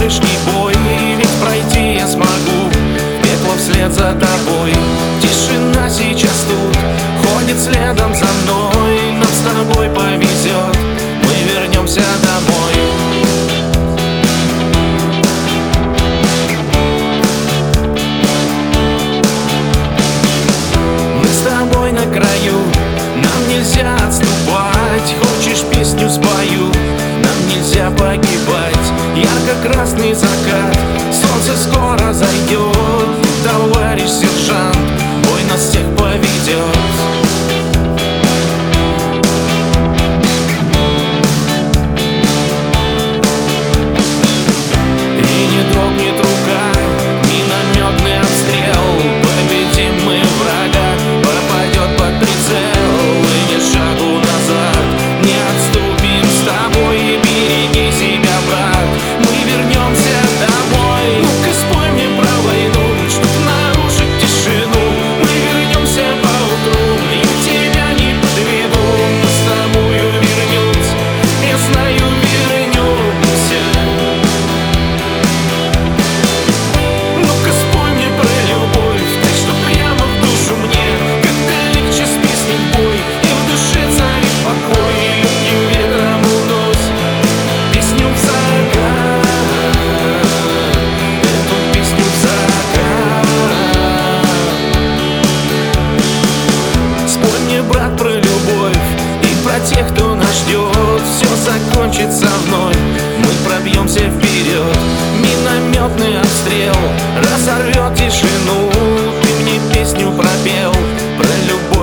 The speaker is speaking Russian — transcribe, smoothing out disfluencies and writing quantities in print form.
ближний бой, ведь пройти я смогу в пекло вслед за тобой. Тишина сейчас тут ходит следом за мной. Нам с тобой повезет, мы вернемся домой. Мы с тобой на краю, нам нельзя отступать. Хочешь, песню спою, нам нельзя погибать. Ярко-красный закат, солнце скоро зайдет. Товарищ сержант, бой нас всех поведет. И не дрогнет рука, минометный обстрел. Победим мы врага, попадет под прицел. И ни шагу назад, не отступим с тобой. И береги себя, брат, мы вернемся домой. Ну-ка спой мне про войну, чтоб нарушить тишину. Мы вернемся поутру, я тебя не подведу. Мы с тобою вернемся, я знаю, вернемся. Ну-ка спой мне про любовь, так что прямо в душу мне. Как-то легче с песней в бой, и в душе царит покой. И легким ветром уносит песню в закат, эту песню в закат. Спой мне, брат, про любовь и про тех, кто нас ждет. Все закончится вновь, мы пробьемся вперед. Минометный обстрел разорвет тишину. Ты мне песню пропел про любовь.